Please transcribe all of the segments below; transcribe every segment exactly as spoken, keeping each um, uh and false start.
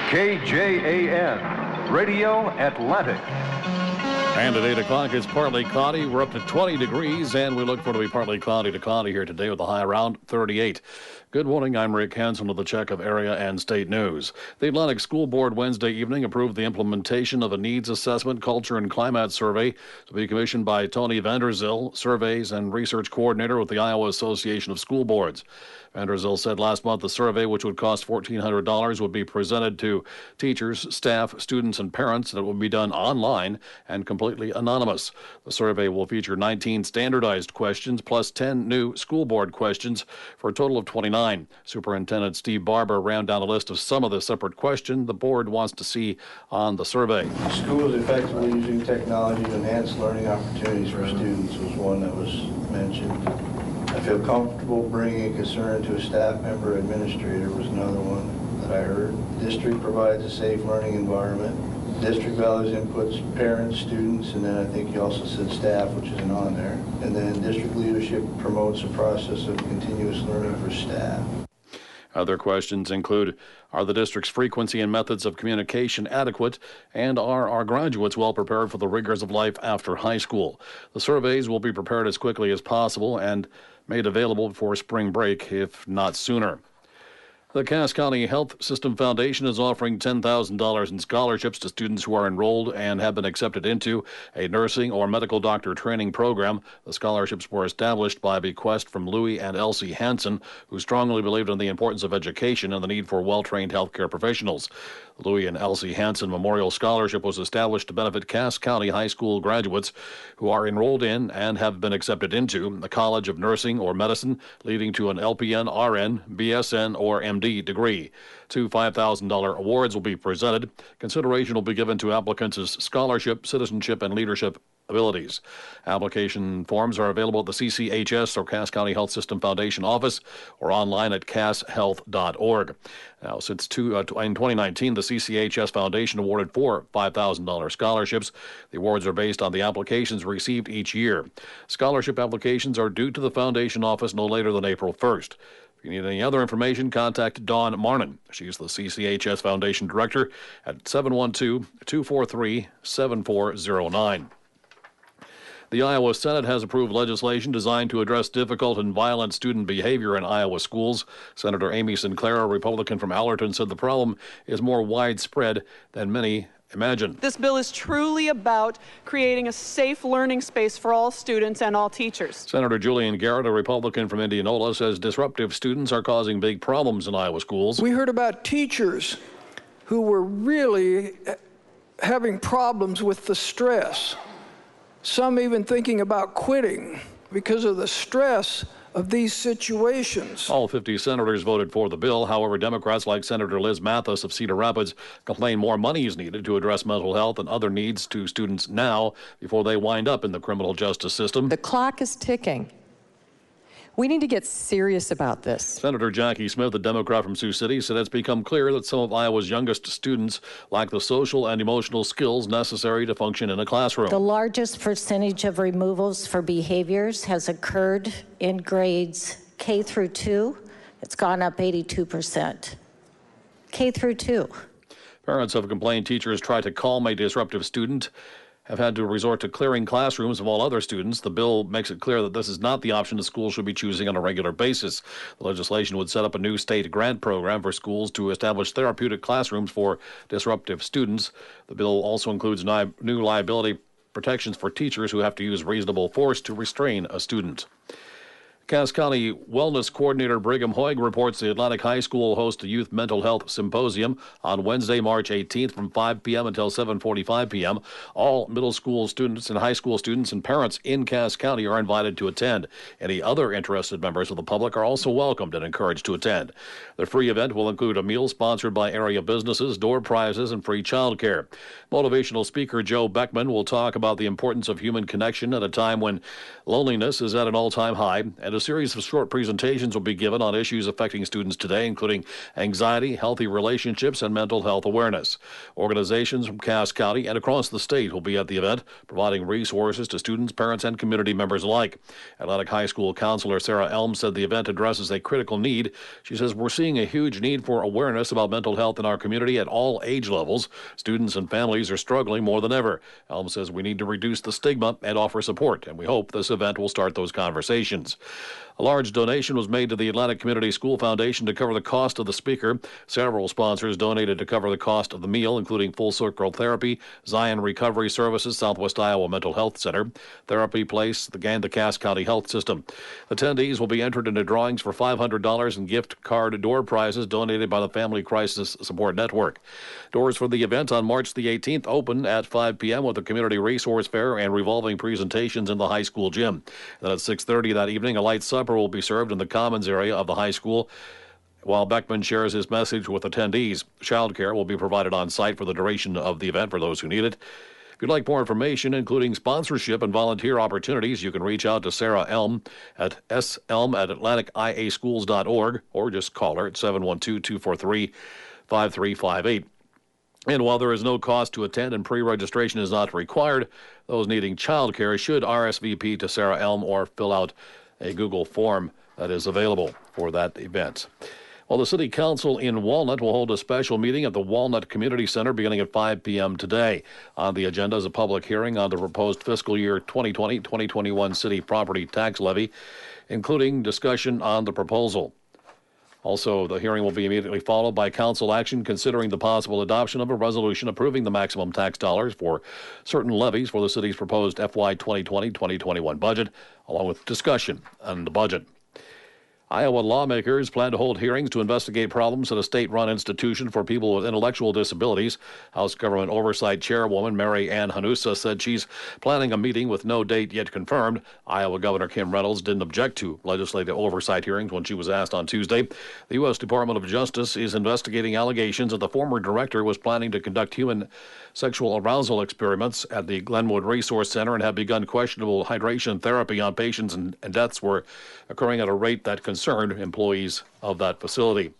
K J A N, Radio Atlantic. And at eight o'clock, it's partly cloudy. We're up to twenty degrees, and we look for it to be partly cloudy to cloudy here today with a high around thirty-eight. Good morning. I'm Rick Hansen with a check of area and state news. The Atlantic School Board Wednesday evening approved the implementation of a needs assessment, culture, and climate survey to be commissioned by Tony Vanderzil, surveys and research coordinator with the Iowa Association of School Boards. Vanderzil said last month the survey, which would cost fourteen hundred dollars, would be presented to teachers, staff, students, and parents, and it will be done online and completely anonymous. The survey will feature nineteen standardized questions plus ten new school board questions for a total of twenty-nine. Superintendent Steve Barber ran down a list of some of the separate questions the board wants to see on the survey. Schools effectively using technology to enhance learning opportunities for students was one that was mentioned. I feel comfortable bringing a concern to a staff member or administrator was another one that I heard. District provides a safe learning environment. District values inputs parents, students, and then I think you also said staff, which isn't on there. And then district leadership promotes a process of continuous learning for staff. Other questions include, are the district's frequency and methods of communication adequate, and are our graduates well prepared for the rigors of life after high school? The surveys will be prepared as quickly as possible and made available before spring break, if not sooner. The Cass County Health System Foundation is offering ten thousand dollars in scholarships to students who are enrolled and have been accepted into a nursing or medical doctor training program. The scholarships were established by a bequest from Louis and Elsie Hansen, who strongly believed in the importance of education and the need for well-trained healthcare professionals. The Louis and Elsie Hansen Memorial Scholarship was established to benefit Cass County high school graduates who are enrolled in and have been accepted into the College of Nursing or Medicine, leading to an L P N, R N, B S N, or M D degree. Two five thousand dollars awards will be presented. Consideration will be given to applicants as scholarship, citizenship, and leadership abilities. Application forms are available at the C C H S or Cass County Health System Foundation office or online at cass health dot org. Now, since two, uh, in twenty nineteen, the C C H S Foundation awarded four five thousand dollars scholarships. The awards are based on the applications received each year. Scholarship applications are due to the foundation office no later than April first. If you need any other information, contact Dawn Marnin. She's the C C H S Foundation Director at seven one two, two four three, seven four zero nine. The Iowa Senate has approved legislation designed to address difficult and violent student behavior in Iowa schools. Senator Amy Sinclair, a Republican from Allerton, said the problem is more widespread than many imagine. This bill is truly about creating a safe learning space for all students and all teachers. Senator Julian Garrett, a Republican from Indianola, says disruptive students are causing big problems in Iowa schools. We heard about teachers who were really having problems with the stress. Some even thinking about quitting because of the stress of these situations. All fifty senators voted for the bill. However, Democrats like Senator Liz Mathis of Cedar Rapids complain more money is needed to address mental health and other needs to students now before they wind up in the criminal justice system. The clock is ticking. We need to get serious about this. Senator Jackie Smith, a Democrat from Sioux City, said it's become clear that some of Iowa's youngest students lack the social and emotional skills necessary to function in a classroom. The largest percentage of removals for behaviors has occurred in grades K through two. It's gone up eighty-two percent. K through two. Parents have complained teachers try to calm a disruptive student, have had to resort to clearing classrooms of all other students. The bill makes it clear that this is not the option the schools should be choosing on a regular basis. The legislation would set up a new state grant program for schools to establish therapeutic classrooms for disruptive students. The bill also includes ni- new liability protections for teachers who have to use reasonable force to restrain a student. Cass County Wellness Coordinator Brigham Hoig reports the Atlantic High School will host a Youth Mental Health Symposium on Wednesday, March eighteenth from five p.m. until seven forty-five p.m. All middle school students and high school students and parents in Cass County are invited to attend. Any other interested members of the public are also welcomed and encouraged to attend. The free event will include a meal sponsored by area businesses, door prizes, and free childcare. Motivational speaker Joe Beckman will talk about the importance of human connection at a time when loneliness is at an all-time high and a series of short presentations will be given on issues affecting students today, including anxiety, healthy relationships, and mental health awareness. Organizations from Cass County and across the state will be at the event, providing resources to students, parents, and community members alike. Atlantic High School counselor Sarah Elm said the event addresses a critical need. She says, we're seeing a huge need for awareness about mental health in our community at all age levels. Students and families are struggling more than ever. Elm says we need to reduce the stigma and offer support, and we hope this event will start those conversations. A large donation was made to the Atlantic Community School Foundation to cover the cost of the speaker. Several sponsors donated to cover the cost of the meal, including Full Circle Therapy, Zion Recovery Services, Southwest Iowa Mental Health Center, Therapy Place, and the Cass County Health System. Attendees will be entered into drawings for five hundred dollars in gift card door prizes donated by the Family Crisis Support Network. Doors for the event on March the eighteenth open at five p.m. with a community resource fair and revolving presentations in the high school gym. Then at six thirty that evening, a light supper will be served in the commons area of the high school. While Beckman shares his message with attendees, child care will be provided on site for the duration of the event for those who need it. If you'd like more information, including sponsorship and volunteer opportunities, you can reach out to Sarah Elm at s elm at atlantic i a schools dot org or just call her at seven one two, two four three, five three five eight. And while there is no cost to attend and pre-registration is not required, those needing child care should R S V P to Sarah Elm or fill out a Google form that is available for that event. Well, the City Council in Walnut will hold a special meeting at the Walnut Community Center beginning at five p.m. today. On the agenda is a public hearing on the proposed fiscal year twenty twenty twenty twenty-one city property tax levy, including discussion on the proposal. Also, the hearing will be immediately followed by council action considering the possible adoption of a resolution approving the maximum tax dollars for certain levies for the city's proposed F Y twenty twenty twenty twenty-one budget, along with discussion on the budget. Iowa lawmakers plan to hold hearings to investigate problems at a state-run institution for people with intellectual disabilities. House Government Oversight Chairwoman Mary Ann Hanusa said she's planning a meeting with no date yet confirmed. Iowa Governor Kim Reynolds didn't object to legislative oversight hearings when she was asked on Tuesday. The U S Department of Justice is investigating allegations that the former director was planning to conduct human sexual arousal experiments at the Glenwood Resource Center and had begun questionable hydration therapy on patients, and, and deaths were occurring at a rate that concerned employees of that facility.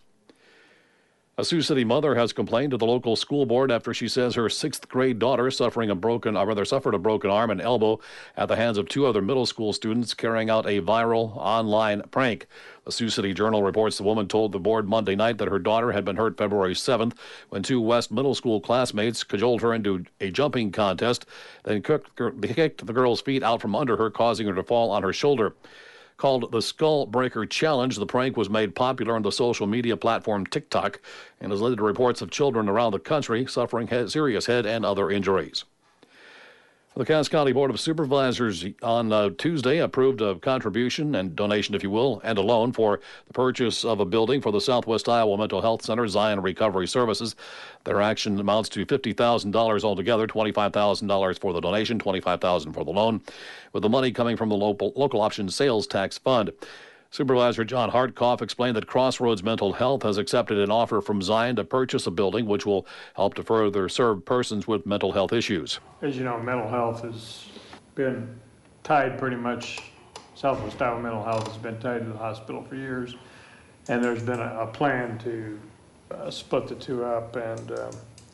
A Sioux City mother has complained to the local school board after she says her sixth grade daughter suffering a broken, or rather suffered a broken arm and elbow at the hands of two other middle school students carrying out a viral online prank. The Sioux City Journal reports the woman told the board Monday night that her daughter had been hurt February seventh when two West Middle School classmates cajoled her into a jumping contest, then kicked the girl's feet out from under her, causing her to fall on her shoulder. Called the Skull Breaker Challenge, the prank was made popular on the social media platform TikTok and has led to reports of children around the country suffering head, serious head and other injuries. The Cass County Board of Supervisors on uh, Tuesday approved a contribution and donation, if you will, and a loan for the purchase of a building for the Southwest Iowa Mental Health Center, Zion Recovery Services. Their action amounts to fifty thousand dollars altogether, twenty-five thousand dollars for the donation, twenty-five thousand dollars for the loan, with the money coming from the local, local option sales tax fund. Supervisor John Hartkoff explained that Crossroads Mental Health has accepted an offer from Zion to purchase a building which will help to further serve persons with mental health issues. As you know, mental health has been tied pretty much, Southwest Iowa Mental Health has been tied to the hospital for years, and there's been a, a plan to uh, split the two up, and um,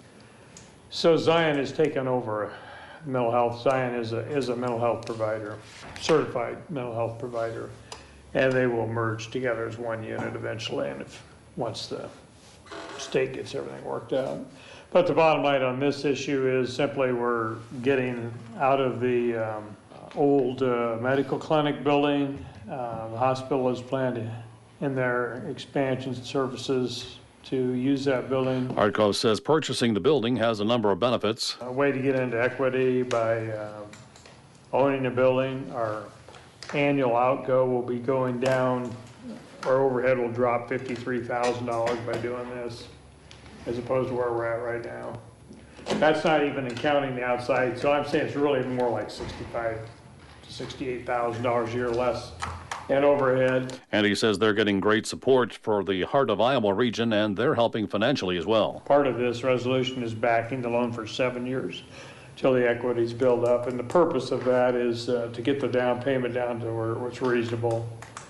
so Zion has taken over mental health. Zion is a, is a mental health provider, certified mental health provider. And they will merge together as one unit eventually, and if once the state gets everything worked out. But the bottom line on this issue is simply we're getting out of the um, old uh, medical clinic building. Uh, the hospital has planned in their expansion services to use that building. Hartkoff says purchasing the building has a number of benefits. A way to get into equity by uh, owning a building. Our annual outgo will be going down. Our overhead will drop fifty-three thousand dollars by doing this, as opposed to where we're at right now. That's not even counting the outside, so I'm saying it's really more like sixty-five to sixty-eight thousand dollars a year less in overhead. And he says they're getting great support for the Heart of Iowa region, and they're helping financially as well. Part of this resolution is backing the loan for seven years till the equities build up, and the purpose of that is uh, to get the down payment down to where it's reasonable,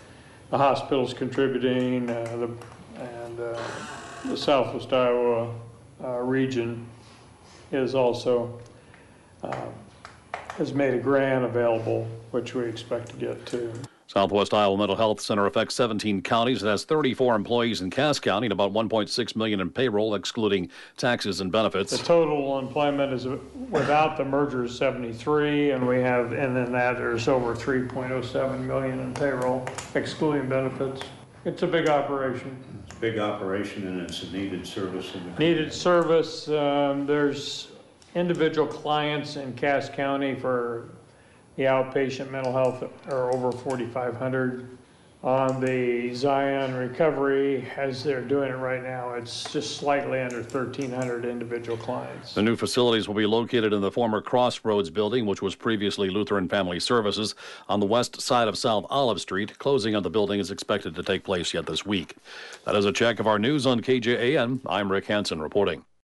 the hospital's contributing, uh, the, and uh, the Southwest Iowa uh, region is also uh, has made a grant available, which we expect to get to. Southwest Iowa Mental Health Center affects seventeen counties. It has thirty-four employees in Cass County and about one point six million dollars in payroll, excluding taxes and benefits. The total employment is without the merger is seventy-three, and we have, and then that there's over three point oh seven million dollars in payroll, excluding benefits. It's a big operation. It's a big operation, and it's a needed service. In the needed service. Um, there's individual clients in Cass County for the outpatient mental health are over forty-five hundred. On the Zion Recovery, as they're doing it right now, it's just slightly under thirteen hundred individual clients. The new facilities will be located in the former Crossroads building, which was previously Lutheran Family Services, on the west side of South Olive Street. Closing of the building is expected to take place yet this week. That is a check of our news on K J A N. I'm Rick Hansen reporting.